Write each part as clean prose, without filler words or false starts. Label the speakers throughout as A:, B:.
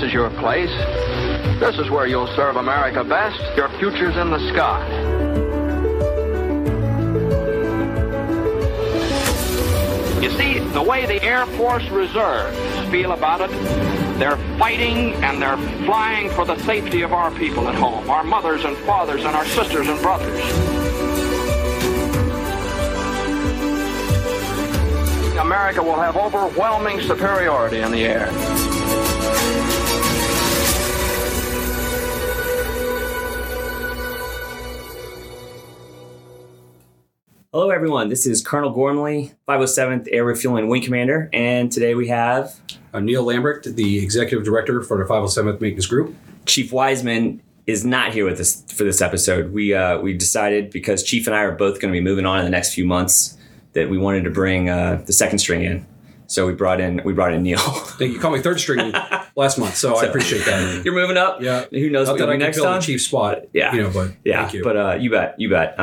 A: is your place. This is where you'll serve America best. Your future's in the sky. You see, the way the Air Force Reserves feel about it, they're fighting and they're flying for the safety of our people at home, our mothers and fathers and our sisters and brothers. America will have overwhelming superiority in the air.
B: Hello, everyone. This is Colonel Gormley, 507th Air Refueling Wing Commander, and today we have...
C: I'm Neil Lambrecht, the Executive Director for the 507th Maintenance Group.
B: Chief Wiseman is not here with us for this episode. We decided, because Chief and I are both going to be moving on in the next few months, that we wanted to bring the second string in. So we brought in Neil.
C: You called me third string last month, so I appreciate that.
B: You're moving up.
C: Yeah.
B: Who knows what you'll be next time?
C: The Chief spot.
B: Yeah.
C: But
B: yeah.
C: Thank you.
B: But you bet.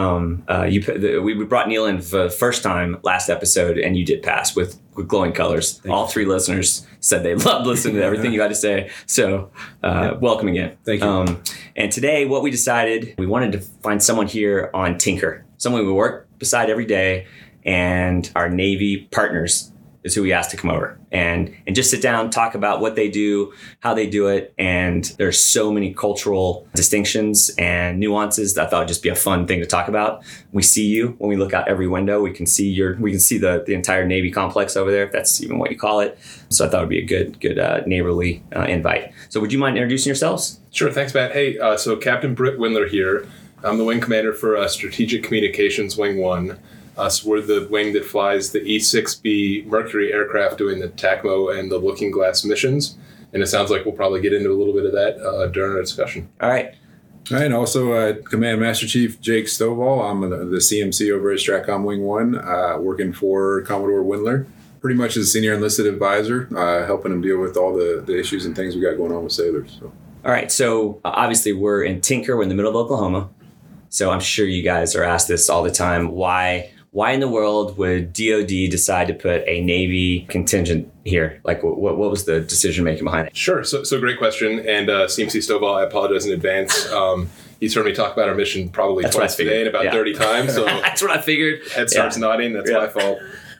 B: We brought Neil in for the first time last episode, and you did pass with glowing colors. All three listeners said they loved listening to everything you had to say. So welcome again.
C: Thank you.
B: And today, what we decided, we wanted to find someone here on Tinker, someone we work beside every day, and our Navy partners is who we asked to come over and just sit down, talk about what they do, how they do it. And there's so many cultural distinctions and nuances that I thought it'd just be a fun thing to talk about. We see you when we look out every window. We can see the entire Navy complex over there, if that's even what you call it. So I thought it'd be a good neighborly invite. So would you mind introducing yourselves?
D: Sure. Thanks, Matt. Hey, so Captain Britt Windler here. I'm the wing commander for Strategic Communications Wing 1. So we're the wing that flies the E-6B Mercury aircraft doing the TACMO and the Looking Glass missions. And it sounds like we'll probably get into a little bit of that during our discussion.
B: All right.
E: And also Command Master Chief Jake Stovall. I'm the CMC over at Stratcom Wing 1, working for Commodore Windler. Pretty much as a senior enlisted advisor, helping him deal with all the issues and things we got going on with sailors. So.
B: All right. So obviously we're in Tinker. We're in the middle of Oklahoma. So I'm sure you guys are asked this all the time. Why in the world would DOD decide to put a Navy contingent here? Like, what was the decision making behind it?
D: Sure. So great question. And CMC Stovall, I apologize in advance. He's heard me talk about our mission probably twice today and about 30 times. So
B: that's what I figured.
D: Head starts nodding. That's my fault.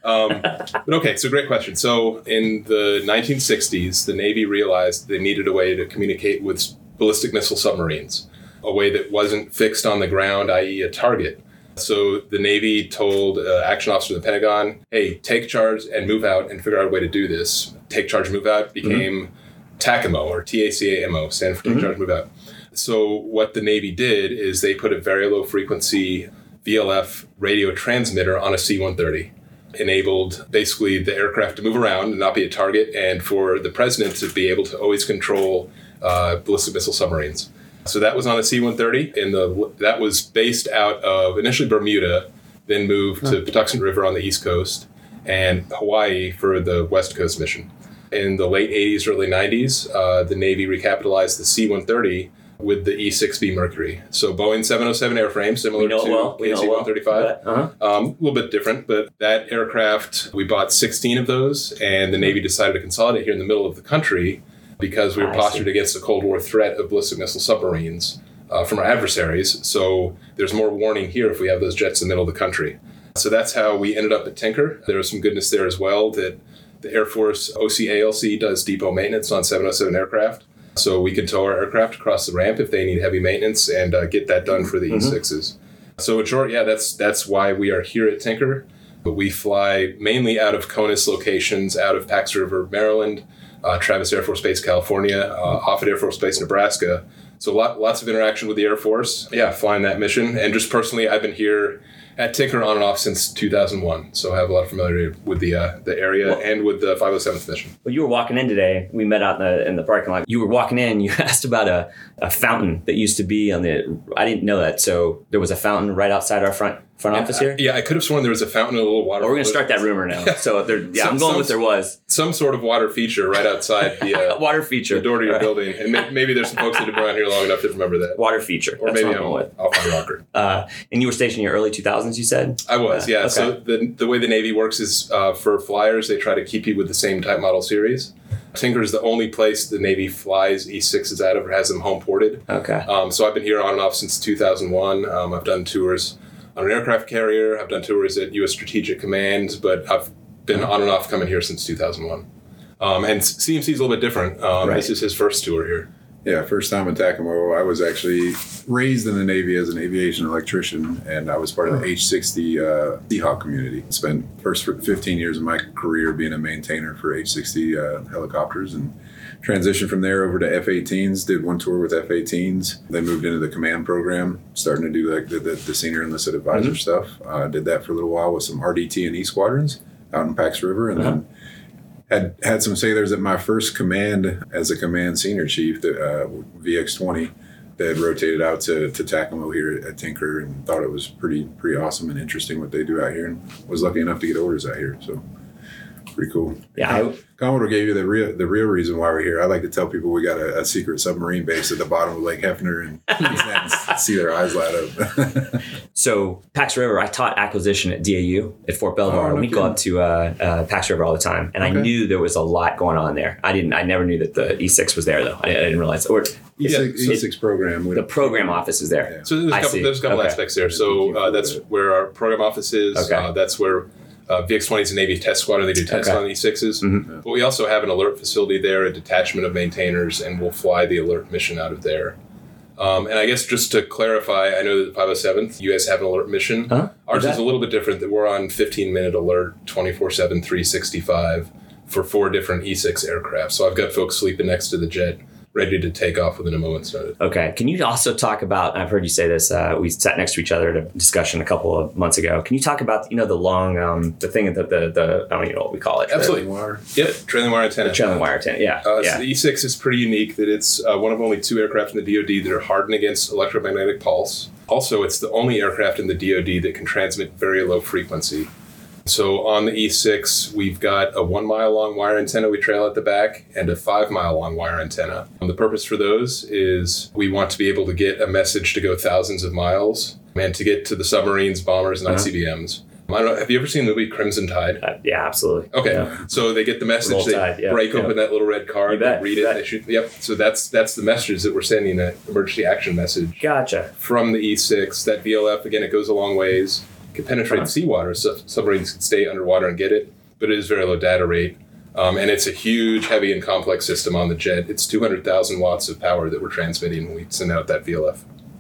D: But okay, so great question. So in the 1960s, the Navy realized they needed a way to communicate with ballistic missile submarines, a way that wasn't fixed on the ground, i.e. a target. So the Navy told action officer of the Pentagon, hey, take charge and move out and figure out a way to do this. Take charge, move out became TACMO, or TACAMO, standing for take charge, move out. So what the Navy did is they put a very low frequency VLF radio transmitter on a C-130. Enabled basically the aircraft to move around and not be a target, and for the president to be able to always control ballistic missile submarines. So that was on a C-130, and that was based out of initially Bermuda, then moved to Patuxent River on the East Coast, and Hawaii for the West Coast mission. In the late 80s, early 90s, the Navy recapitalized the C-130 with the E-6B Mercury. So Boeing 707 airframe, similar to KC-135. A little bit different, but that aircraft, we bought 16 of those, and the Navy decided to consolidate here in the middle of the country because we were postured against the Cold War threat of ballistic missile submarines from our adversaries. So there's more warning here if we have those jets in the middle of the country. So that's how we ended up at Tinker. There was some goodness there as well that the Air Force OCALC does depot maintenance on 707 aircraft. So we can tow our aircraft across the ramp if they need heavy maintenance and get that done for the E6s. So in short, that's why we are here at Tinker. But we fly mainly out of CONUS locations, out of Pax River, Maryland, Travis Air Force Base, California, Offutt Air Force Base, Nebraska. So lots of interaction with the Air Force. Flying that mission. And just personally, I've been here at Tinker on and off since 2001. So I have a lot of familiarity with the area and with the 507th mission.
B: Well, you were walking in today. We met out in the parking lot. You were walking in. You asked about a fountain that used to be on the... I didn't know that. So there was a fountain right outside our front office here?
D: I could have sworn there was a fountain and a little water.
B: Well, we're going to start that rumor now. So I'm going with there was.
D: Some sort of water feature right outside the
B: water feature.
D: The door to your building. And maybe there's some folks that have been around here long enough to remember that.
B: Water feature.
D: Or
B: that's
D: maybe I'm off my rocker.
B: And you were stationed in your early 2000s, you said?
D: I was, yeah.
B: Okay.
D: So the way the Navy works is for flyers, they try to keep you with the same type model series. Tinker is the only place the Navy flies E6s out of or has them home ported.
B: Okay.
D: So I've been here on and off since 2001. I've done tours on an aircraft carrier. I've done tours at U.S. Strategic Command, but I've been on and off coming here since 2001. And CMC is a little bit different.
B: Right.
D: This is his first tour here.
E: Yeah, first time in Tacoma. I was actually raised in the Navy as an aviation electrician, and I was part of the H-60 Seahawk community. Spent first 15 years of my career being a maintainer for H-60 helicopters, and transitioned from there over to F-18s. Did one tour with F-18s, then moved into the command program, starting to do like the senior enlisted advisor stuff. Did that for a little while with some RDT and E squadrons out in Pax River, and then had some sailors at my first command as a command senior chief, VX-20, that had rotated out to Tacoma here at Tinker, and thought it was pretty awesome and interesting what they do out here, and was lucky enough to get orders out here. So pretty cool.
B: Yeah,
E: Commodore gave you the real reason why we're here. I like to tell people we got a secret submarine base at the bottom of Lake Hefner, and see their eyes light up.
B: So Pax River, I taught acquisition at DAU at Fort Belvoir.
E: no
B: We go
E: kidding.
B: up to Pax River all the time, and I
E: Okay.
B: knew there was a lot going on there. I never knew that the E6 was there though. I didn't realize. Or
E: E6 program.
B: the program office is there.
D: So there's a couple
B: Okay.
D: aspects there. So that's where our program office is.
B: Okay.
D: That's where VX-20 is a Navy test squadron. They do tests
B: Okay.
D: on E6s.
B: Mm-hmm.
D: But we also have an alert facility there, a detachment of maintainers, and we'll fly the alert mission out of there. And I guess just to clarify, I know that the 507th, you guys have an alert mission.
B: Huh?
D: Ours
B: Is
D: is
B: that-
D: a little bit different. That we're on 15-minute alert, 24/7, 365 for 4 different E6 aircraft. So I've got folks sleeping next to the jet, ready to take off within a moment's notice.
B: Okay. Can you also talk about, I've heard you say this, we sat next to each other at a discussion a couple of months ago. Can you talk about, the long, the thing, the I don't even know what we call it.
D: Absolutely. Yep, trailing wire antenna.
B: The trailing wire antenna. Yeah.
D: So
B: yeah.
D: the E6 is pretty unique that it's one of only 2 aircraft in the DoD that are hardened against electromagnetic pulse. Also, it's the only aircraft in the DoD that can transmit very low frequency. So on the E6, we've got a 1 mile long wire antenna we trail at the back and a 5 mile long wire antenna. And the purpose for those is we want to be able to get a message to go thousands of miles and to get to the submarines, bombers, and ICBMs. I don't know, have you ever seen the movie Crimson Tide?
B: Yeah, absolutely.
D: Okay,
B: Yeah.
D: so they get the message,
B: Roll
D: they
B: Tide, yeah,
D: break
B: yeah.
D: open that little red
B: You
D: card,
B: bet,
D: they read
B: you
D: it,
B: bet.
D: they shoot. Yep. So that's the message that we're sending, an emergency action message
B: Gotcha.
D: from the E6. That VLF, again, it goes a long ways, can penetrate seawater, so submarines can stay underwater and get it, but it is very low data rate. And it's a huge, heavy, and complex system on the jet. It's 200,000 watts of power that we're transmitting when we send out that VLF.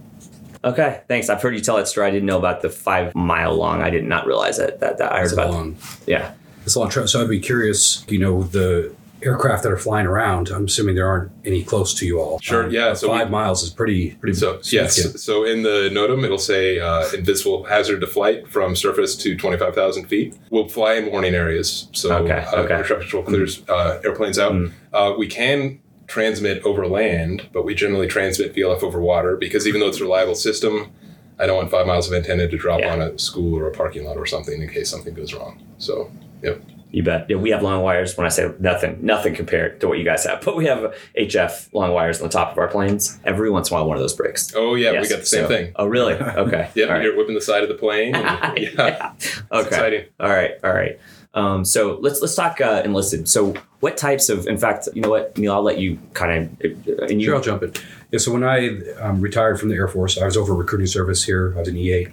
B: Okay, thanks. I've heard you tell that story. I didn't know about the 5 mile long. I did not realize that I heard
C: It's a
B: about.
C: long,
B: Yeah.
C: it's a long trip. So I'd be curious, the aircraft that are flying around, I'm assuming there aren't any close to you all.
D: Sure, yeah, so
C: 5 miles is pretty
D: So yes,
C: significant.
D: so in the NOTAM, it'll say invisible hazard to flight from surface to 25,000 feet. We'll fly in warning areas, so
B: Okay.
D: air traffic control clears airplanes out. We can transmit over land, but we generally transmit VLF over water because even though it's a reliable system, I don't want 5 miles of antenna to drop
B: Yeah.
D: on a school or a parking lot or something in case something goes wrong. So, yep.
B: You bet. Yeah, we have long wires. When I say nothing compared to what you guys have, but we have HF long wires on the top of our planes. Every once in a while, one of those breaks.
D: Oh yeah, we
B: Yes,
D: got the same
B: so-
D: thing.
B: Oh, really? Okay.
D: Yeah,
B: All right.
D: you're whipping the side of the plane. And, yeah.
B: Okay.
D: exciting.
B: All right. So let's talk enlisted. So what types of, in fact, you know what, Neil, I'll let you kind of, and you,
C: Sure, I'll jump in. Yeah, so when I retired from the Air Force, I was over recruiting service here. I was an EA.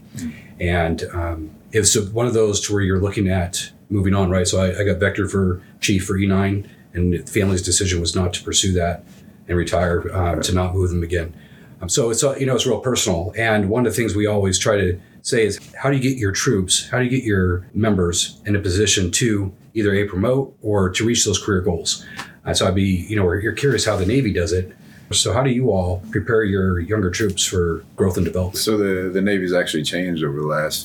C: And it was one of those to where you're looking at moving on, right? So I got vectored for chief for E9, and the family's decision was not to pursue that and retire, to not move them again. So it's real personal. And one of the things we always try to say is, how do you get your troops, how do you get your members in a position to either A, promote or to reach those career goals? So I'd be, you're curious how the Navy does it. So how do you all prepare your younger troops for growth and development?
E: So the Navy's actually changed over the last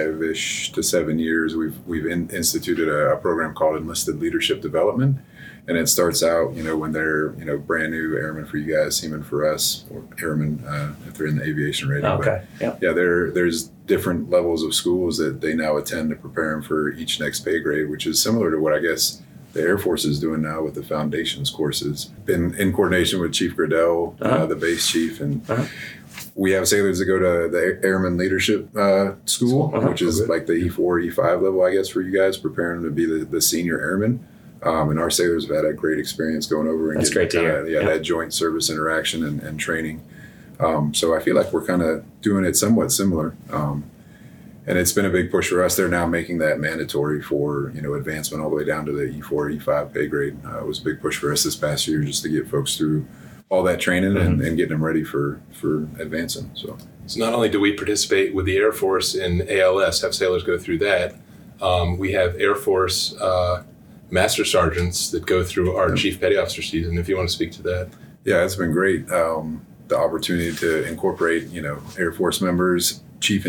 E: 5-ish to 7 years. We've instituted a program called Enlisted Leadership Development, and it starts out when they're brand new airmen for you guys, seamen for us, or airmen if they're in the aviation rating.
B: okay. Yeah.
E: Yeah, there's different levels of schools that they now attend to prepare them for each next pay grade, which is similar to what I guess the Air Force is doing now with the foundations courses. Been in coordination with Chief Gradell, the base chief, and we have sailors that go to the Airman Leadership School, which is like the E4, E5 level, I guess, for you guys, preparing them to be the senior airman. And our sailors have had a great experience going over and
B: That's
E: getting
B: great to hear.
E: yeah, that joint service interaction and training. So I feel like we're kind of doing it somewhat similar. And it's been a big push for us. They're now making that mandatory for, advancement all the way down to the E4, E5 pay grade. It was a big push for us this past year just to get folks through all that training and getting them ready for advancing. So
D: not only do we participate with the Air Force in ALS, have sailors go through that, we have Air Force Master Sergeants that go through our Chief Petty Officer season, if you want to speak to that.
E: Yeah, it's been great. The opportunity to incorporate, Air Force members. Chief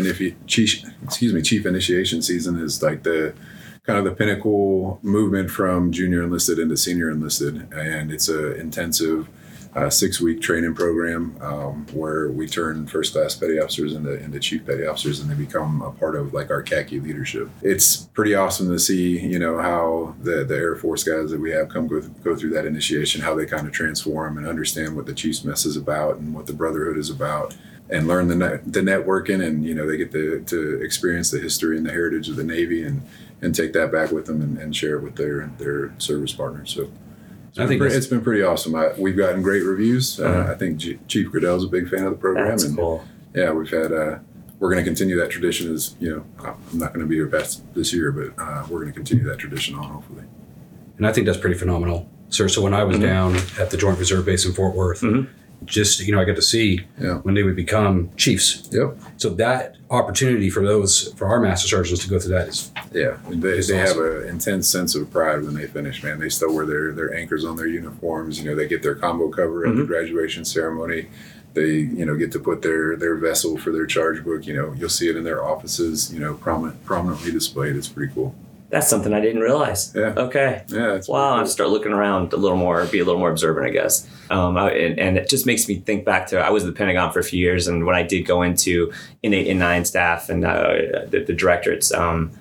E: initiation season is like the kind of the pinnacle movement from junior enlisted into senior enlisted, and it's a intensive 6-week training program where we turn first class petty officers into chief petty officers, and they become a part of like our khaki leadership. It's pretty awesome to see, how the Air Force guys that we have go through that initiation, how they kind of transform and understand what the Chiefs mess is about and what the brotherhood is about, and learn the networking, and they get to experience the history and the heritage of the Navy and take that back with them and share it with their service partners. So I think it's been pretty awesome. We've gotten great reviews. I think Chief Gradell's a big fan of the program.
B: That's cool.
E: Yeah, we've had. We're going to continue that tradition. As I'm not going to be here past this year, but we're going to continue that tradition on, hopefully.
C: And I think that's pretty phenomenal, sir. So when I was down at the Joint Reserve Base in Fort Worth, just I got to see when they would become chiefs.
E: Yep.
C: So that opportunity for our master sergeants to go through that is
E: they
C: awesome.
E: have an intense sense of pride when they finish. Man, they still wear their anchors on their uniforms. They get their combo cover at the graduation ceremony. They get to put their vessel for their charge book. You'll see it in their offices. Prominently displayed. It's pretty cool.
B: That's something I didn't realize.
E: Yeah.
B: Okay.
E: Yeah. It's
B: wow. I
E: cool.
B: have to start looking around a little more, be a little more observant, I guess. And it just makes me think back to, I was at the Pentagon for a few years, and when I did go into N8 and 9 staff and the directorates,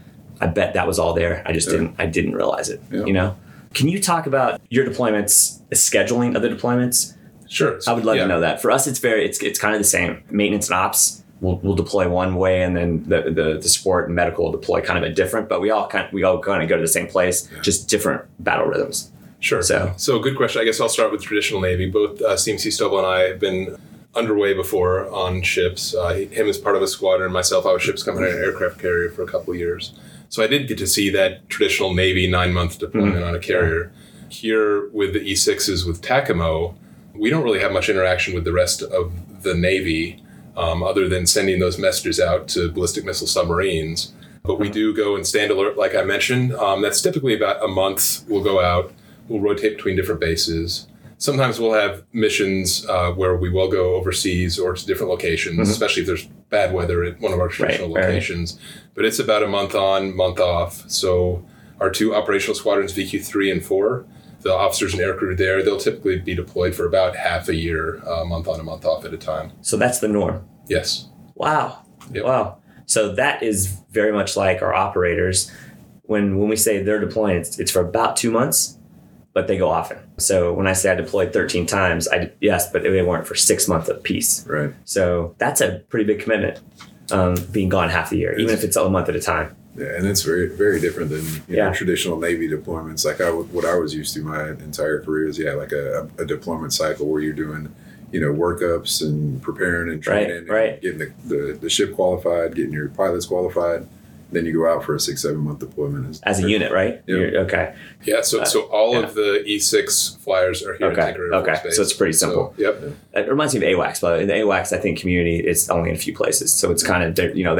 B: I bet that was all there. I just didn't realize it.
E: Yeah.
B: Can you talk about your deployments, the scheduling of the deployments?
D: Sure.
B: I would love to know that. For us, it's kind of the same. Maintenance and ops. We'll deploy one way, and then the support and medical will deploy kind of a different, but we all kind of go to the same place, just different battle rhythms.
D: Sure. So good question. I guess I'll start with traditional Navy. Both CMC Stovall and I have been underway before on ships. Him as part of a squadron, myself, I was ship's company and aircraft carrier for a couple of years. So I did get to see that traditional Navy 9-month deployment on a carrier. Here with the E6s with TACAMO, we don't really have much interaction with the rest of the Navy. Other than sending those messages out to ballistic missile submarines. But we do go and stand alert, like I mentioned. That's typically about a month. We'll go out. We'll rotate between different bases. Sometimes we'll have missions where we will go overseas or to different locations, especially if there's bad weather at one of our traditional locations. But it's about a month on, month off. So our 2 operational squadrons, VQ3 and 4, the officers and aircrew there, they'll typically be deployed for about half a year, month on and month off at a time.
B: So that's the norm.
D: Yes.
B: Wow.
D: Yep.
B: Wow. So that is very much like our operators. When we say they're deploying, it's for about 2 months, but they go often. So when I say I deployed 13 times, yes, but they weren't for 6 months apiece.
E: Right.
B: So that's a pretty big commitment, being gone half the year, even if it's a month at a time.
E: Yeah, and it's very, very different than traditional Navy deployments. Like what I was used to my entire career is like a deployment cycle where you're doing workups and preparing and training, and getting the ship qualified, getting your pilots qualified. Then you go out for a 6-7 month deployment
B: as a unit, right?
E: Yep.
B: Okay.
D: Yeah. So all of the E6 flyers are here at Tinker Air Force Base.
B: So it's pretty simple.
D: So, yep.
B: It reminds me of AWACS, but in the AWACS, I think community is only in a few places, so it's kind of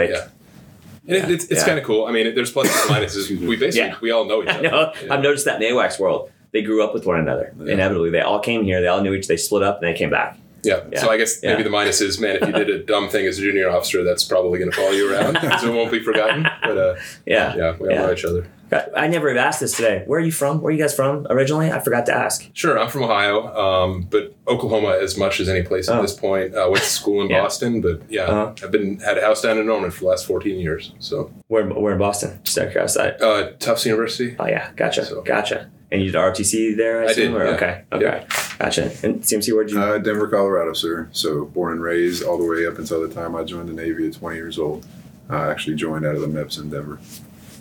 D: And it's kind of cool. I mean, there's pluses and minuses. We all know each other.
B: No, I've noticed that in the AWACS world. They grew up with one another. Yeah. Inevitably, they all came here. They all knew they split up, and they came back.
D: Yeah. So I guess maybe the minus is, man, if you did a dumb thing as a junior officer, that's probably going to follow you around, so it won't be forgotten. But we all know each other.
B: I never have asked this today. Where are you from? Where are you guys from originally? I forgot to ask.
D: Sure, I'm from Ohio, but Oklahoma as much as any place at this point. Went to school in Boston, but I've had a house down in Norman for the last 14 years. So
B: where in Boston? Just out of curiosity.
D: Tufts University.
B: Oh yeah, gotcha. And you did ROTC there, I assume?
D: did,
B: Okay.
D: Yeah.
B: Gotcha. And CMC, where'd you?
E: Denver, Colorado, sir. So born and raised all the way up until the time I joined the Navy at 20 years old. I actually joined out of the MEPS in Denver.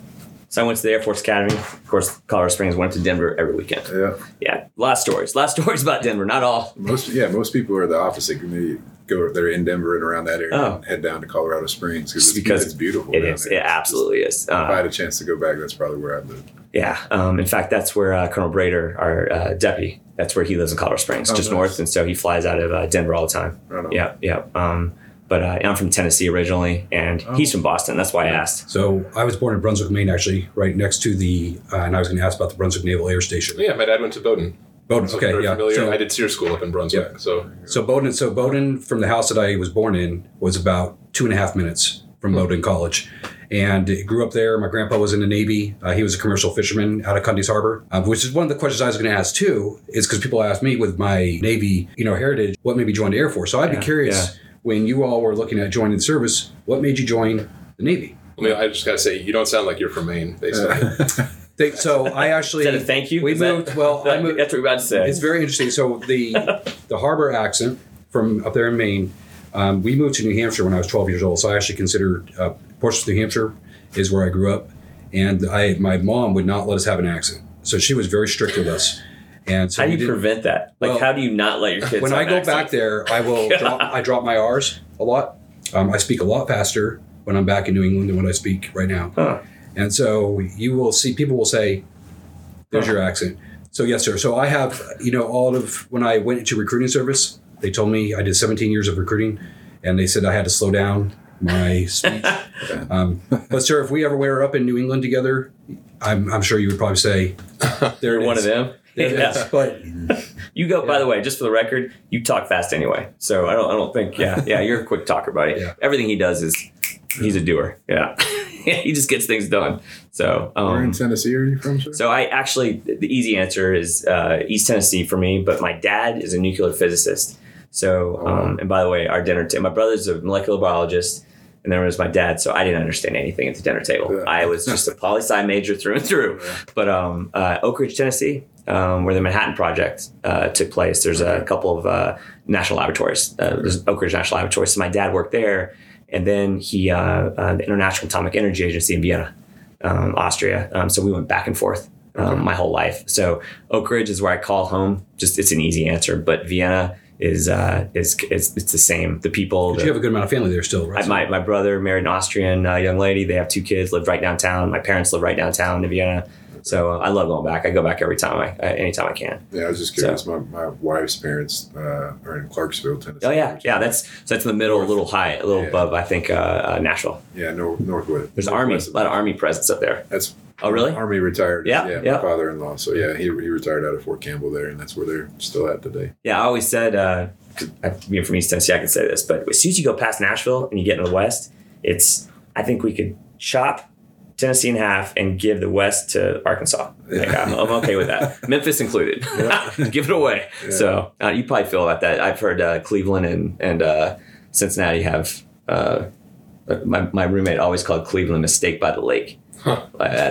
B: So I went to the Air Force Academy. Of course, Colorado Springs. Went to Denver every weekend.
E: Yeah.
B: A lot of stories about Denver. Not all.
E: Most people are the opposite. They're in Denver and around that area and head down to Colorado Springs because it's beautiful.
B: It is. It absolutely is.
E: If I had a chance to go back, that's probably where I'd live.
B: Yeah. In fact, that's where Colonel Brader, our deputy, that's where he lives in Colorado Springs, just north. And so he flies out of Denver all the time.
E: Right on.
B: Yeah. But I'm from Tennessee originally, and he's from Boston. That's why I asked.
C: So I was born in Brunswick, Maine, actually, right next to and I was going to ask about the Brunswick Naval Air Station.
D: Yeah, my dad went to Bowdoin.
C: Bowdoin,
D: So
C: okay,
D: very
C: yeah.
D: familiar.
C: So,
D: I did SEER school up in Brunswick.
C: Yeah. So Bowdoin, from the house that I was born in, was about 2.5 minutes from Bowdoin College. And grew up there. My grandpa was in the Navy. He was a commercial fisherman out of Cundy's Harbor, which is one of the questions I was going to ask too, is because people ask me with my Navy, heritage, what made me join the Air Force? So I'd be curious, when you all were looking at joining the service, what made you join the Navy?
D: I just got to say, you don't sound like you're from Maine, basically.
C: So I actually...
B: Is that a thank you?
C: We moved... Well, I moved...
B: That's what we're about to say.
C: It's very interesting. So the harbor accent from up there in Maine, we moved to New Hampshire when I was 12 years old. So I actually consider Portsmouth, New Hampshire is where I grew up. And my mom would not let us have an accent. So she was very strict with us. And so
B: how do you prevent that? How do you not let your kids
C: when
B: have
C: I go
B: accents?
C: back there, I will drop my R's a lot. I speak a lot faster when I'm back in New England than what I speak right now.
B: Huh.
C: And so you will see, people will say, there's your accent. So yes, sir. So I have, all of, when I went into recruiting service, they told me I did 17 years of recruiting, and they said I had to slow down my speech. But sir, if we ever were up in New England together, I'm sure you would probably say,
B: You're one of them.
C: Yeah. But
B: you go. By the way, just for the record, you talk fast anyway. So I don't think. Yeah. You're a quick talker, buddy.
C: Yeah.
B: Everything he does is he's a doer. Yeah. He just gets things done. So
E: where in Tennessee are you from, sir?
B: So I actually, the easy answer is East Tennessee for me. But my dad is a nuclear physicist. So and by the way, our dinner table. My brother's a molecular biologist. And then there was my dad, so I didn't understand anything at the dinner table.
E: Yeah.
B: I was just a poli-sci major through and through.
E: Yeah.
B: But Oak Ridge, Tennessee, where the Manhattan Project took place, there's a couple of national laboratories. There's Oak Ridge National Laboratory. So my dad worked there, and then he the International Atomic Energy Agency in Vienna, Austria. So we went back and forth my whole life. So Oak Ridge is where I call home. Just it's an easy answer, but Vienna is it's the same. The people.
C: you have a good amount of family there still, right?
B: My brother married an Austrian young lady. They have 2 kids. Lived right downtown. My parents live right downtown in Vienna. So I love going back. I go back anytime I can.
E: Yeah, I was just curious. So, my wife's parents are in Clarksville, Tennessee.
B: Oh yeah. That's in the middle, a little high, a little above. I think Nashville.
E: Yeah, northwest.
B: There's a lot of Army presence up there.
E: That's.
B: Oh really?
E: Army retired.
B: Yeah.
E: My father-in-law. So yeah, he retired out of Fort Campbell there, and that's where they're still at today.
B: Yeah, I always said, being from East Tennessee, I can say this, but as soon as you go past Nashville and you get in the West, I think we could chop Tennessee in half and give the West to Arkansas. Like, I'm okay with that. Memphis included. Give it away. Yeah. So you probably feel about that. I've heard Cleveland and Cincinnati have, my roommate always called Cleveland Mistake by the Lake.
D: Huh.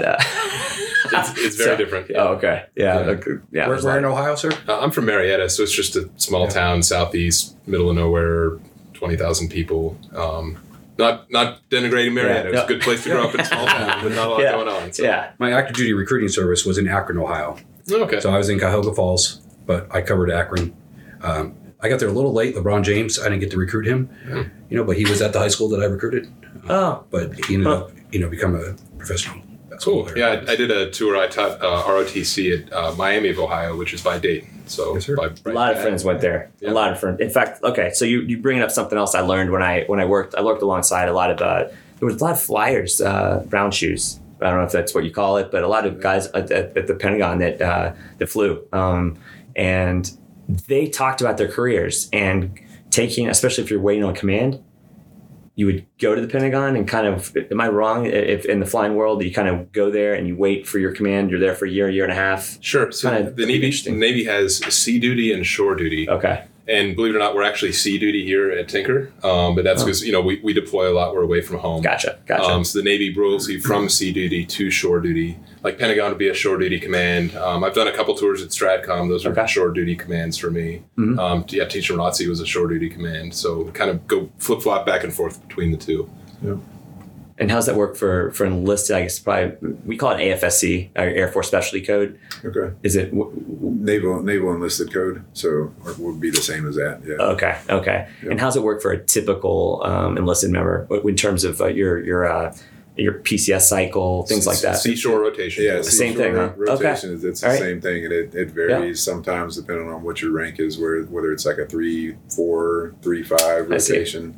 D: It's very different.
B: Oh, okay. Yeah.
C: Where in Ohio, sir?
D: I'm from Marietta, so it's just a small town, southeast, middle of nowhere, 20,000 people. Not denigrating Marietta. It was a good place to grow up in a small town, but not a lot going on. So.
B: Yeah.
C: My active duty recruiting service was in Akron, Ohio.
D: Okay.
C: So I was in Cuyahoga Falls, but I covered Akron. I got there a little late. LeBron James, I didn't get to recruit him, but he was at the high school that I recruited. But he ended up, become a professional.
D: Cool. Yeah, I did a tour. I taught ROTC at Miami of Ohio, which is by Dayton. So
C: yes,
B: a lot of friends went there. Yeah. A lot of friends. In fact, okay. So you bring up something else I learned when I worked. I worked alongside a lot of. There was a lot of flyers, brown shoes. I don't know if that's what you call it, but a lot of guys at the Pentagon that flew, and they talked about their careers and taking, especially if you're waiting on command. You would go to the Pentagon and kind of, am I wrong? If in the flying world, you kind of go there and you wait for your command. You're there for a year and a half.
D: Sure. So the Navy has sea duty and shore duty.
B: Okay.
D: And believe it or not, we're actually sea duty here at Tinker. But that's because, we deploy a lot. We're away from home.
B: Gotcha.
D: So the Navy rolls you from sea duty to shore duty. Like Pentagon would be a shore duty command. I've done a couple tours at Stratcom. Those are shore duty commands for me. Mm-hmm. Teaching ROTC was a shore duty command. So kind of go flip-flop back and forth between the two.
E: Yeah.
B: And how's that work for enlisted? I guess probably we call it AFSC, or Air Force Specialty Code.
E: Okay.
B: Is it
E: Naval enlisted code? So it would be the same as that. Yeah.
B: Okay.
E: Yeah.
B: And how's it work for a typical enlisted member in terms of your PCS cycle, things like that?
D: Seashore rotation.
E: Yeah,
B: Same thing, huh?
E: Rotation
B: Okay.
E: it's the
B: All right.
E: same thing, and it varies sometimes depending on what your rank is. Whether it's like a 3-4, 3-5
B: I see.
E: rotation.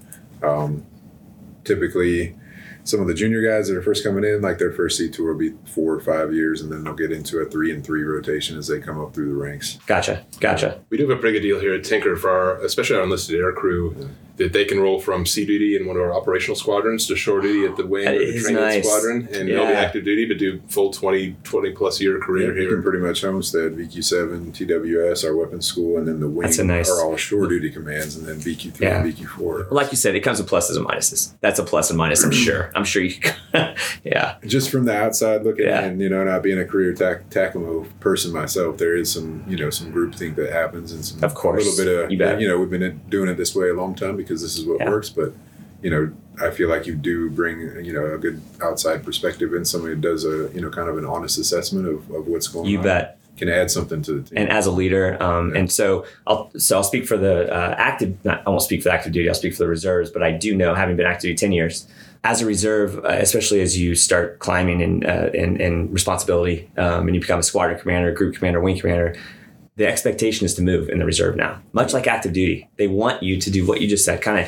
E: Typically, some of the junior guys that are first coming in, like their first sea tour will be 4 or 5 years, and then they'll get into a 3-3 rotation as they come up through the ranks.
B: Gotcha.
D: We do have a pretty good deal here at Tinker for especially our enlisted air crew, that they can roll from sea duty in one of our operational squadrons to shore duty at the wing
B: That
D: or the
B: is
D: training
B: nice.
D: squadron, and they'll be
B: Yeah.
D: active duty but do full 20 plus year career
E: You can
D: here.
E: pretty much homestead VQ7, TWS, our weapons school, and then the wing
B: That's a nice-
E: are all shore duty commands, and then VQ3
B: Yeah.
E: and VQ4.
B: Like you said, it comes with pluses and minuses. That's a plus and minus, I'm sure. I'm sure you yeah.
E: Just from the outside looking
B: Yeah.
E: in, not being a career TACAMO person myself, there is some groupthink that happens, and some
B: Of course.
E: a little bit of
B: You bet.
E: we've been doing it this way a long time because this is what
B: Yeah.
E: works. But I feel like you do bring a good outside perspective, and somebody that does a kind of an honest assessment of what's going on.
B: You bet.
E: Can add something to the team.
B: And as a leader, and so I'll speak for the active. I won't speak for the active duty. I'll speak for the reserves. But I do know, having been active duty 10 years, as a reserve, especially as you start climbing in responsibility, and you become a squadron commander, group commander, wing commander, the expectation is to move in the reserve now. Much like active duty, they want you to do what you just said, kind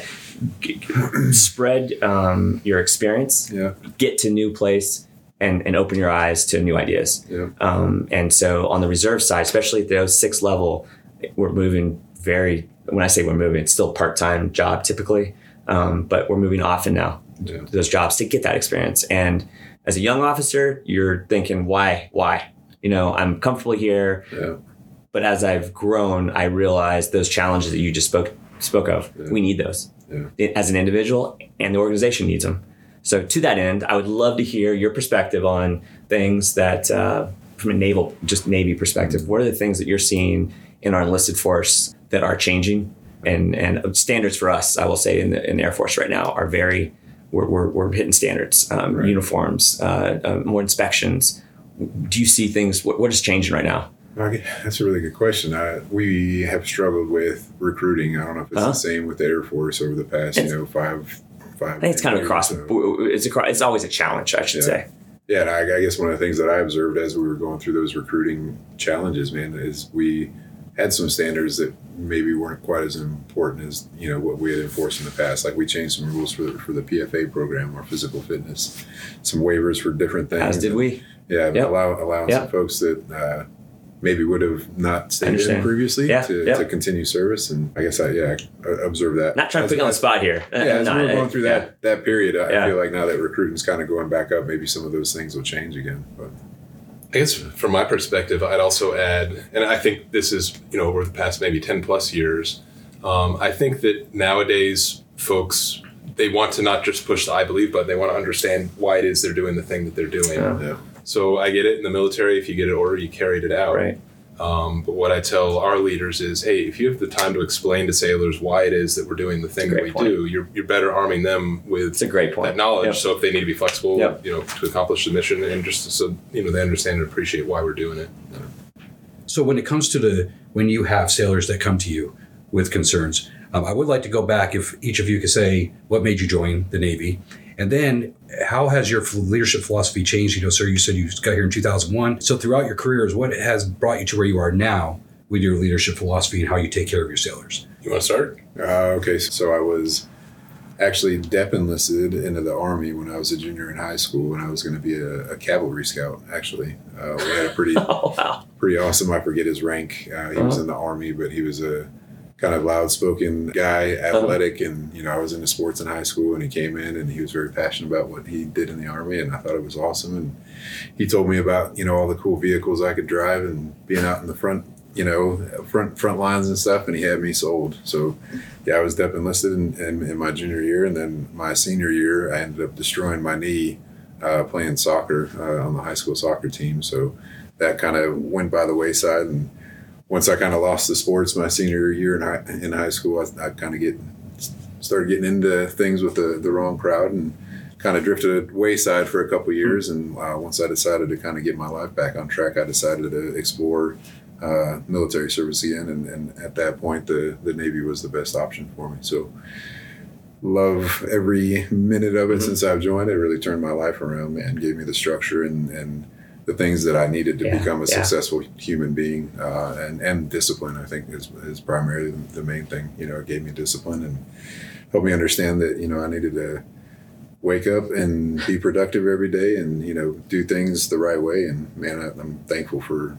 B: of spread your experience, get to new place, and open your eyes to new ideas.
E: Yeah.
B: And so on the reserve side, especially at the 06 level, we're moving when I say we're moving, it's still a part-time job typically, but we're moving often now to those jobs to get that experience. And as a young officer, you're thinking, why? I'm comfortable here.
E: Yeah.
B: But as I've grown, I realized those challenges that you just spoke of, we need those as an individual, and the organization needs them. So to that end, I would love to hear your perspective on things that, from a Navy perspective, what are the things that you're seeing in our enlisted force that are changing? And standards for us, I will say, in the Air Force right now are we're hitting standards, uniforms, more inspections. Do you see things? What is changing right now?
E: That's a really good question. We have struggled with recruiting. I don't know if it's the same with the Air Force over the past, five.
B: I think it's kind of across. It's always a challenge, I should say.
E: Yeah, and I guess one of the things that I observed as we were going through those recruiting challenges, man, is we had some standards that maybe weren't quite as important as what we had enforced in the past. Like we changed some rules for the PFA program, or physical fitness, some waivers for different things.
B: As did we?
E: Yeah, allowing some folks that maybe would have not stayed in previously to continue service. And I guess I observed that.
B: Not trying to put you on the spot here.
E: As we were going through that period, I feel like now that recruiting's kind of going back up, maybe some of those things will change again. But
D: I guess from my perspective, I'd also add, and I think this is, over the past maybe 10 plus years, I think that nowadays folks, they want to not just push the I believe button, they want to understand why it is they're doing the thing that they're doing.
E: Yeah.
D: So I get it in the military. If you get an order, you carried it out.
B: Right.
D: But what I tell our leaders is, hey, if you have the time to explain to sailors why it is that we're doing the thing that we do, you're better arming them with
B: It's a great point.
D: that knowledge.
B: Yep.
D: So if they need to be flexible,
B: Yep.
D: to accomplish the mission, and just so they understand and appreciate why we're doing it.
C: So when it comes to when you have sailors that come to you with concerns, I would like to go back, if each of you could say what made you join the Navy, and then how has your leadership philosophy changed? Sir, you said you got here in 2001. So throughout your careers, what has brought you to where you are now with your leadership philosophy and how you take care of your sailors?
D: You want to start?
E: Okay, so I was actually DEP enlisted into the Army when I was a junior in high school, and I was going to be a cavalry scout, actually. We had a pretty awesome, I forget his rank. He was in the Army, but he was a kind of loud-spoken guy, athletic, and I was into sports in high school, and he came in and he was very passionate about what he did in the Army, and I thought it was awesome. And he told me about all the cool vehicles I could drive and being out in the front lines and stuff, and he had me sold. So I was DEP enlisted in my junior year, and then my senior year I ended up destroying my knee playing soccer on the high school soccer team. So that kind of went by the wayside, and once I kind of lost the sports my senior year in high school, I kind of started getting into things with the wrong crowd, and kind of drifted wayside for a couple of years. And once I decided to kind of get my life back on track, I decided to explore military service again. And at that point, the Navy was the best option for me. So love every minute of it since I've joined. It really turned my life around, man, gave me the structure and the things that I needed to become a successful human being, and discipline, I think, is primarily the main thing. You know, it gave me discipline and helped me understand that, you know, I needed to wake up and be productive every day and, you know, do things the right way. And man, I'm thankful for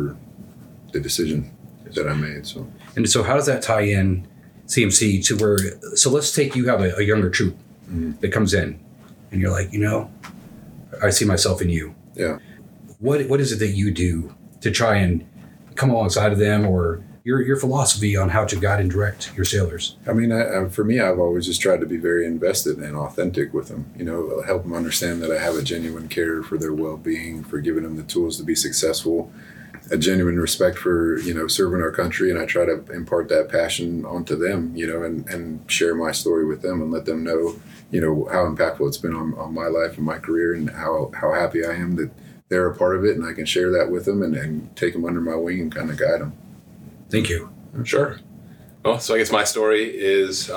E: the decision that I made. So
C: how does that tie in CMC to where, so let's take, you have a younger troop that comes in and you're like, you know, I see myself in you.
E: Yeah.
C: What is it that you do to try and come alongside of them, or your philosophy on how to guide and direct your sailors?
E: I mean, for me, I've always just tried to be very invested and authentic with them. You know, help them understand that I have a genuine care for their well-being, for giving them the tools to be successful, a genuine respect for, you know, serving our country. And I try to impart that passion onto them, you know, and share my story with them and let them know, you know, how impactful it's been on my life and my career, and how happy I am that they're a part of it, and I can share that with them and take them under my wing and kind of guide them.
C: Thank you.
D: Sure. Well, so I guess my story is,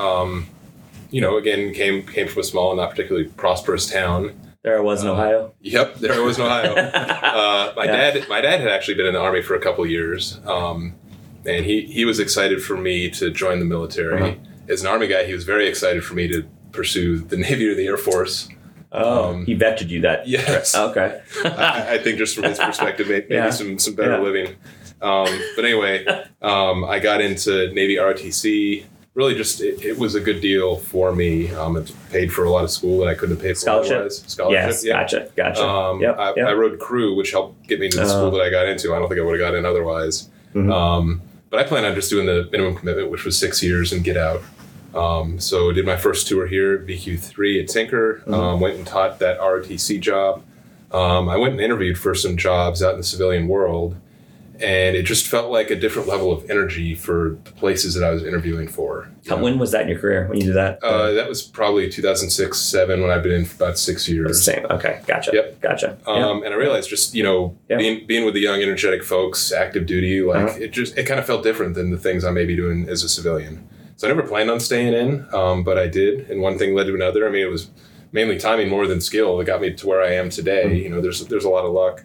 D: you know, again, came from a small and not particularly prosperous town.
B: There I was in Ohio.
D: Yep, there I was in Ohio. My dad had actually been in the Army for a couple of years, and he was excited for me to join the military. As an Army guy, he was very excited for me to pursue the Navy or the Air Force.
B: He vectored you that.
D: Yes.
B: Okay.
D: I think just from his perspective, maybe some better living. But anyway, I got into Navy ROTC. Really just, it was a good deal for me. It paid for a lot of school that I couldn't have paid for otherwise. Scholarship.
B: Yes, gotcha.
D: I rode crew, which helped get me into the school that I got into. I don't think I would have got in otherwise. But I planned on just doing the minimum commitment, which was 6 years, and get out. So I did my first tour here at VQ3 at Tinker, went and taught that ROTC job. I went and interviewed for some jobs out in the civilian world, and it just felt like a different level of energy for the places that I was interviewing for.
B: When was that in your career, when you did that?
D: That was probably 2006-07, when I've been in for about 6 years.
B: Same. Okay. Gotcha.
D: Yep.
B: Gotcha.
D: And I realized just, you know, being with the young, energetic folks, active duty, like it kind of felt different than the things I may be doing as a civilian. So I never planned on staying in, but I did, and one thing led to another. I mean, it was mainly timing more than skill that got me to where I am today. You know, there's a lot of luck,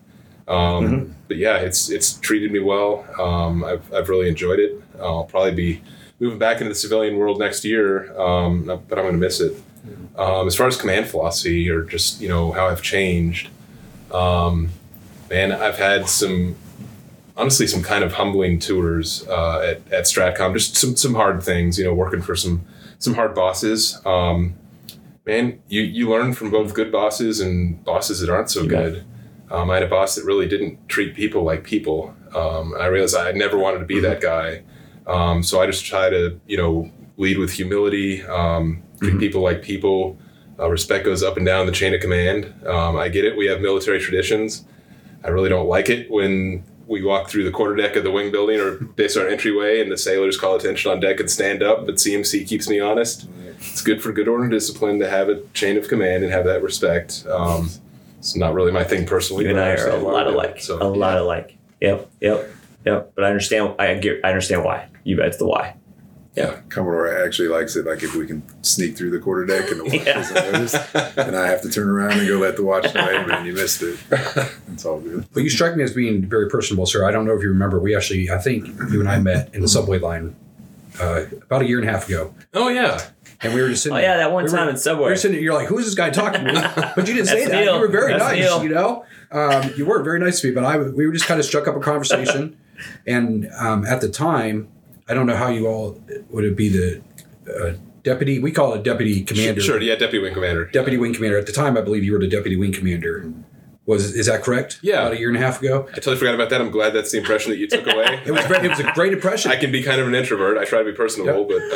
D: but yeah, it's treated me well. I've really enjoyed it. I'll probably be moving back into the civilian world next year, but I'm going to miss it. As far as command philosophy, or just, you know, how I've changed, man, I've had some kind of humbling tours at Stratcom. Just some hard things, you know, working for some hard bosses. Man, you learn from both good bosses and bosses that aren't so good. I had a boss that really didn't treat people like people. I realized I never wanted to be that guy. So I just try to, you know, lead with humility, treat people like people. Respect goes up and down the chain of command. I get it. We have military traditions. I really don't like it when we walk through the quarterdeck of the wing building or base our entryway and the sailors call attention on deck and stand up, but CMC keeps me honest. It's good for good order and discipline to have a chain of command and have that respect. It's not really my thing personally.
B: You and I are a lot alike. Lot alike. Yep. But I understand. I understand why. That's the why. Yeah.
E: Commodore actually likes it. Like if we can sneak through the quarterdeck and the watch doesn't notice, and I have to turn around and go let the watch know, hey man, you missed it. It's all good.
C: But you strike me as being very personable, sir. I don't know if you remember. I think you and I met in the subway line about a year and a half ago.
D: Oh yeah.
C: And we were just sitting.
B: Oh yeah, that one time in Subway.
C: We were sitting. You're like, "Who's this guy talking to me?" But you didn't say that.
B: Neil.
C: You were very
B: That's
C: nice.
B: Neil.
C: You know, you were very nice to me. But we were just kind of struck up a conversation, and at the time, I don't know how you all would it be the deputy. We call it deputy commander.
D: Sure. Yeah, deputy wing commander.
C: Deputy wing commander. At the time, I believe you were the deputy wing commander. Is that correct?
D: Yeah.
C: About a year and a half ago.
D: I totally forgot about that. I'm glad that's the impression that you took away.
C: It was a great impression.
D: I can be kind of an introvert. I try to be personable, but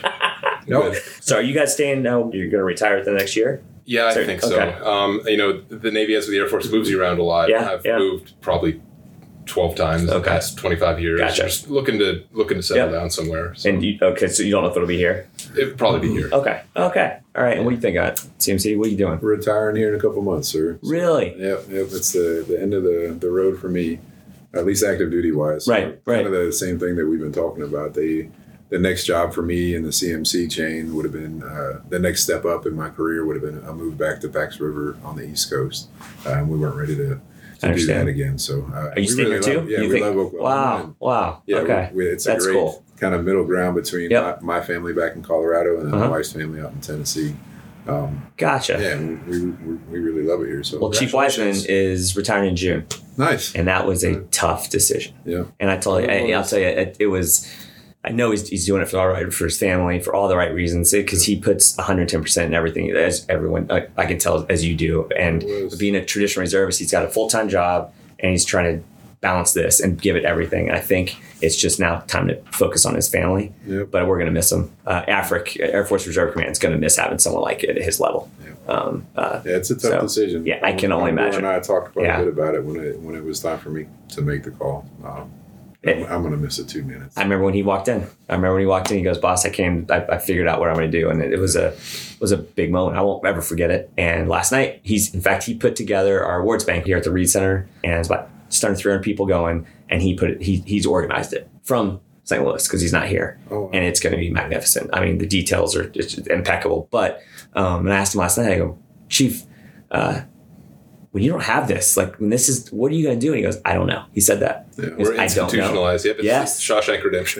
C: no.
B: So are you guys staying? You're going to retire the next year?
D: Yeah, I think so.
B: Okay.
D: You know, the Navy, as with the Air Force, moves you around a lot.
B: Yeah,
D: I've moved probably 12 times in the
B: Okay.
D: past 25 years.
B: Gotcha.
D: Just looking to settle
B: Yep.
D: down somewhere. So
B: And so you don't know if it'll be here?
D: it'd probably be here.
B: Okay. All right. And what do you think of CMC? What are you doing?
E: Retiring here in a couple months, sir.
B: Really?
E: Yep. It's the end of the road for me, at least active duty wise.
B: Right.
E: Kind of the same thing that we've been talking about. The next job for me in the CMC chain would have been the next step up in my career would have been a move back to Pax River on the East Coast. We weren't ready to do
B: understand.
E: that again. So
B: Are you staying here too?
E: We love Oklahoma. And,
B: Wow.
E: yeah,
B: Okay.
E: it's
B: That's
E: a great
B: cool.
E: kind of middle ground between
B: Yep.
E: my family back in Colorado and then
B: Uh-huh.
E: my wife's family out in Tennessee.
B: Gotcha.
E: Yeah, we really love it here. So
B: Well, Chief Wiseman is retiring in June,
E: nice.
B: and that was a tough decision.
E: Yeah.
B: And I'll tell you, it was. I know he's doing it for his family, for all the right reasons, because he puts 110% in everything, as everyone I can tell, as you do. And being a traditional reservist, he's got a full-time job, and he's trying to balance this and give it everything. And I think it's just now time to focus on his family.
E: Yep.
B: But we're going to miss him. Air Force Reserve Command is going to miss having someone like it at his level.
E: Yeah, it's a tough decision.
B: Yeah, I can only imagine.
E: And I talked quite a bit about it when it was time for me to make the call. I'm going to miss it 2 minutes.
B: I remember when he walked in. He goes, "Boss, I figured out what I'm going to do." And it was a big moment. I won't ever forget it. And last night, he put together our awards bank here at the Reed Center, and it's about just under 300 people going, and he's organized it from St. Louis because he's not here.
E: Oh, wow.
B: And it's going to be magnificent. I mean, the details are just impeccable. But and I asked him last night, I go, "Chief, when you don't have this, like when this is, what are you going to do?" And he goes, "I don't know." He said that.
E: Yeah.
B: He goes,
D: We're institutionalized. Yep, it's
B: Yes.
D: Shawshank Redemption.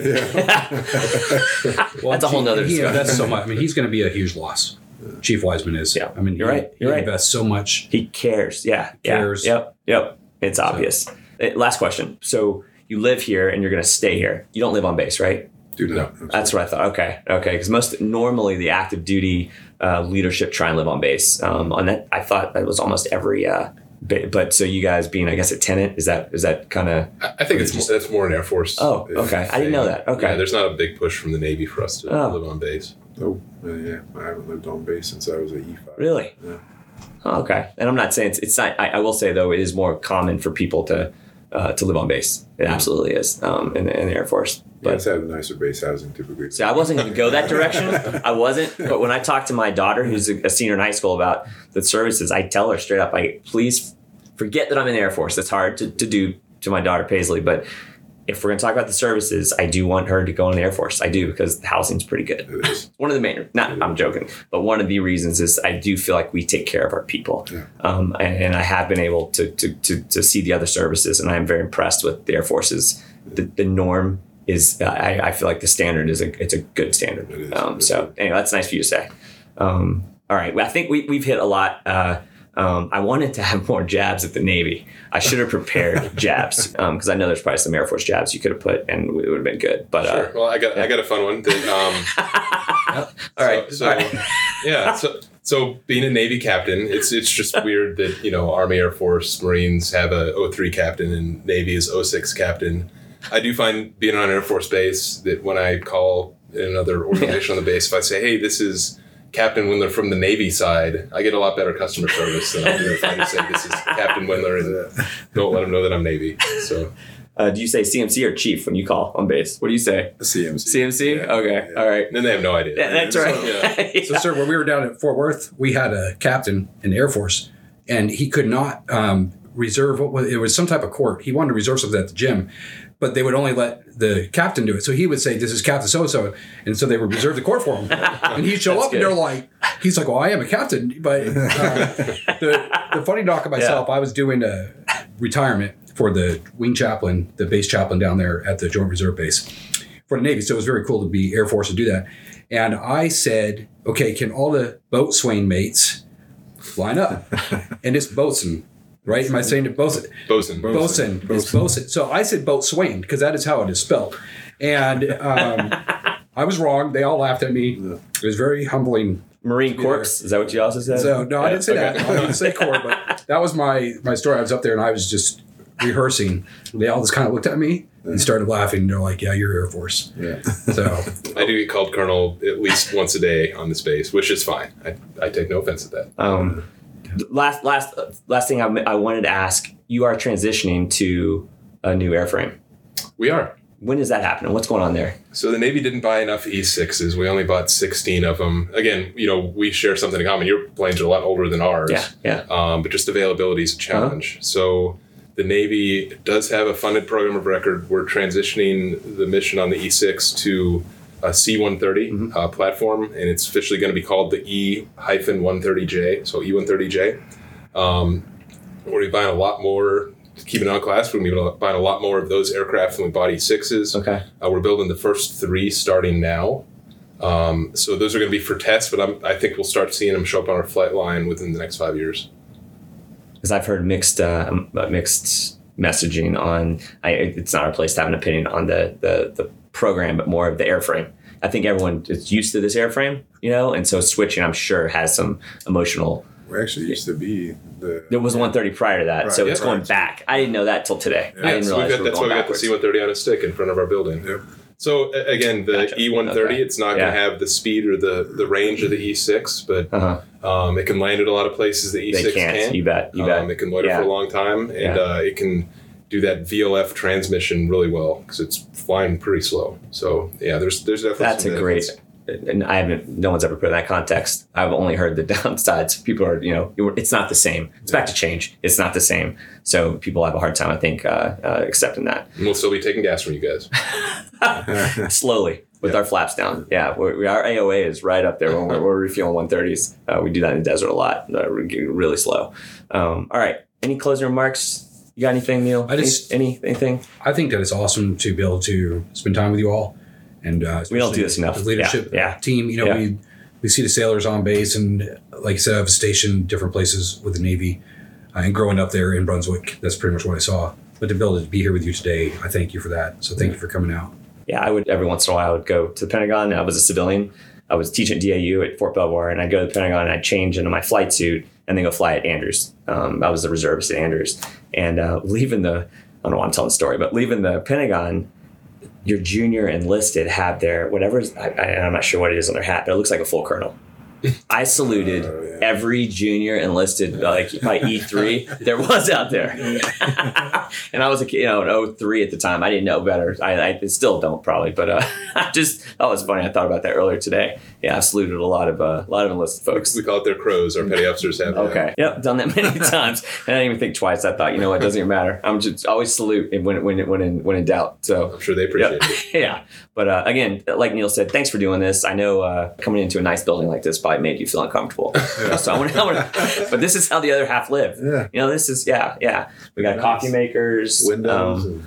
C: Well,
B: That's a whole nother
C: He
B: discussion.
C: invests so much. I mean, he's going to be a huge loss. Chief Wiseman is.
B: Yeah.
C: I mean,
B: You're right.
C: He invests so much.
B: He cares. Yeah.
C: Cares.
B: Yep. It's obvious. Last question. So you live here and you're going to stay here. You don't live on base, right?
E: Do not.
D: No.
B: That's what I thought. Okay. Because normally the active duty leadership try and live on base. On that, I thought that was almost every. But so you guys being, I guess, a tenant, is that kind of?
D: I think that's more an Air Force.
B: Oh, okay. I didn't know that. Okay.
D: Yeah, there's not a big push from the Navy for us to live on base.
E: Oh, yeah. I haven't lived on base since I was at E5.
B: Really?
E: Yeah.
B: Oh, okay. And I'm not saying it's not. I will say though, it is more common for people to live on base. It absolutely is in the Air Force.
E: Yeah,
B: But
E: it's had a nicer base housing typically.
B: see, I wasn't going to go that direction. I wasn't. But when I talk to my daughter, who's a senior in high school, about the services, I tell her straight up, please forget that I'm in the Air Force. That's hard to do to my daughter Paisley. But if we're going to talk about the services, I do want her to go in the Air Force. I do, because the housing's pretty good.
E: It is.
B: One of the main, I'm joking, but one of the reasons is I do feel like we take care of our people.
E: Yeah.
B: And I have been able to see the other services, and I'm very impressed with the Air Force's. The norm is, I feel like the standard it's a good standard.
E: It is.
B: So anyway, that's nice for you to say. All right. Well, I think we've hit a lot. I wanted to have more jabs at the Navy. I should have prepared jabs because I know there's probably some Air Force jabs you could have put, and it would have been good. But
D: Sure. Well, I got a fun one. That,
B: all right.
D: So yeah. So being a Navy captain, it's just weird that Army, Air Force, Marines have a 03 captain and Navy is 06 captain. I do find being on an Air Force base that when I call another organization on the base, if I say, "Hey, this is Captain Windler from the Navy side," I get a lot better customer service than I do if I just say this is Captain Windler and don't let them know that I'm Navy. So,
B: do you say CMC or Chief when you call on base? What do you say?
E: CMC.
B: CMC?
E: Yeah.
B: Okay. All right.
D: then they have no idea.
B: Yeah, that's right.
D: Yeah.
C: So, sir, when we were down at Fort Worth, we had a captain in the Air Force, and he could not reserve. It was some type of court. He wanted to reserve something at the gym, but they would only let the captain do it. So he would say, "This is Captain so-and-so." And so they would reserve the court for him. And he'd show up,
B: good.
C: and he's like, "Well, I am a captain." But the funny knock of myself, I was doing a retirement for the wing chaplain, the base chaplain down there at the Joint Reserve Base for the Navy. So it was very cool to be Air Force to do that. And I said, "Okay, can all the boatswain mates line up?" And it's boatswain. Right? Am I saying it? Bosun.
D: Bosun.
C: It's bosun. So I said boatswain because that is how it is spelled. And I was wrong. They all laughed at me. It was very humbling.
B: Marine Corps. Is that what you also said?
C: So no, I didn't say
B: Okay.
C: that. I didn't say Corps, but that was my story. I was up there and I was just rehearsing. They all just kind of looked at me and started laughing. They're like, "Yeah, you're Air Force."
E: Yeah.
C: So
D: I do get called Colonel at least once a day on the space, which is fine. I take no offense at that.
B: Last thing I wanted to ask. You are transitioning to a new airframe.
D: We are.
B: When does that happen? What's going on there?
D: So the Navy didn't buy enough E6s. We only bought 16 of them. Again, we share something in common. Your planes are a lot older than ours.
B: Yeah.
D: But just availability is a challenge. So the Navy does have a funded program of record. We're transitioning the mission on the E6 to a C-130 platform, and it's officially going to be called the E-130J, so E-130J. We're going to be buying a lot more, keeping it on class, we're going to be buying a lot more of those aircraft than we bought E6s.
B: Okay.
D: We're building the first 3 starting now. So those are going to be for tests, but I think we'll start seeing them show up on our flight line within the next 5 years.
B: Because I've heard mixed messaging on. It's not our place to have an opinion on the program, but more of the airframe. I think everyone is used to this airframe, and so switching, I'm sure, has some emotional.
E: We actually used to be
B: There was 130 prior to that,
E: Right,
B: so it's
E: yeah,
B: going
E: right.
B: back. I didn't know that till today.
E: Yeah,
B: I didn't realize
D: that's why we got the C-130 on a stick in front of our building.
E: Yep.
D: So again, the
B: Gotcha.
D: E-130,
B: Okay.
D: it's not going to have the speed or the range of the E6, but it can land at a lot of places the E6
B: They can't.
D: can.
B: You bet.
D: It can loiter for a long time, and it can do that VLF transmission really well because it's flying pretty slow. So yeah, there's definitely
B: That's
D: some
B: a great.
D: benefits.
B: And no one's ever put it in that context. I've only heard the downsides. People are, it's not the same. It's back to change. It's not the same. So people have a hard time, I think, accepting that.
D: And we'll still be taking gas from you guys.
B: Slowly with our flaps down. Yeah, our AOA is right up there when we're refueling 130s. We do that in the desert a lot. Really slow. All right. Any closing remarks? You got anything, Neil? Anything?
C: I think that it's awesome to be able to spend time with you all. And
B: we don't do this enough.
C: The leadership
B: Yeah.
C: team, we see the sailors on base, and like I said, I've stationed different places with the Navy. And growing up there in Brunswick, that's pretty much what I saw. But to be able to be here with you today, I thank you for that. So thank you for coming out.
B: Yeah, I would every once in a while I would go to the Pentagon. I was a civilian. I was teaching at DAU at Fort Belvoir, and I'd go to the Pentagon and I'd change into my flight suit and then go fly at Andrews. I was a reservist at Andrews. And leaving I don't know why I'm telling the story, but leaving the Pentagon, your junior enlisted have their whatever, I'm not sure what it is on their hat, but it looks like a full colonel. I saluted every junior enlisted, like my E3 there was out there. And I was a kid, an 03 at the time. I didn't know better. I still don't probably, but that was funny. I thought about that earlier today. Yeah, I saluted a lot of enlisted folks.
D: We call it their crows. Our petty officers have.
B: Okay. Yep. Done that many times. And I didn't even think twice. I thought, it doesn't even matter. I'm just always salute when in doubt. So
D: I'm sure they appreciate it.
B: Yeah. But again, like Neil said, thanks for doing this. I know coming into a nice building like this probably made you feel uncomfortable. So I want to, but this is how the other half live.
E: Yeah.
B: This is, yeah. We got coffee makers.
E: Windows.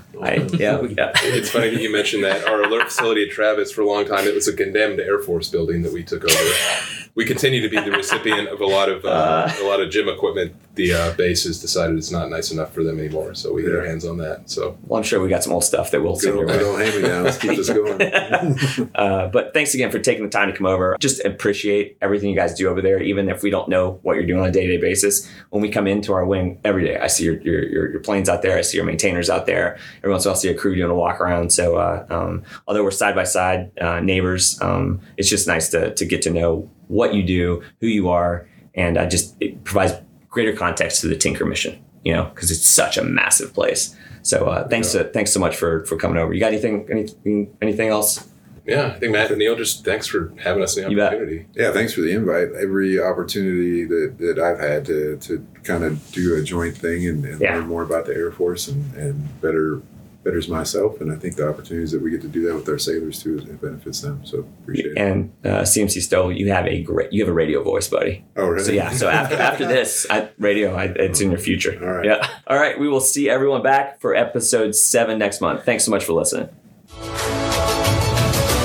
D: It's funny that you mentioned that. Our alert facility at Travis, for a long time, it was a condemned Air Force building that we took over. We continue to be the recipient of a lot of gym equipment. The base has decided it's not nice enough for them anymore, so we get our hands on that. So,
B: well, I'm sure we got some old stuff that we'll send your way.
E: Good hand-me-downs. Keep this going.
B: But thanks again for taking the time to come over. Just appreciate everything you guys do over there, even if we don't know what you're doing on a day-to-day basis. When we come into our wing every day, I see your planes out there. I see your maintainers out there. Every once in a while, I see a crew doing a walk around. So although we're side-by-side neighbors, it's just nice to get to know what you do, who you are, and it provides greater context to the Tinker mission, because it's such a massive place. So thanks so much for coming over. You got anything else?
D: Yeah, I think Matt and Neil, just thanks for having us in the opportunity.
E: Yeah, thanks for the invite. Every opportunity that I've had to kind of do a joint thing and learn more about the Air Force and betters myself, and I think the opportunities that we get to do that with our sailors too, it benefits them. So appreciate it. And
B: CMC Stowe, you have a radio voice, buddy.
E: Oh, really?
B: So yeah. So after this, it's in your future.
E: All right.
B: Yeah. All right. We will see everyone back for episode 7 next month. Thanks so much for listening.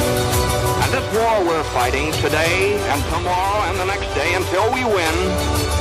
A: And this war we're fighting today and tomorrow and the next day until we win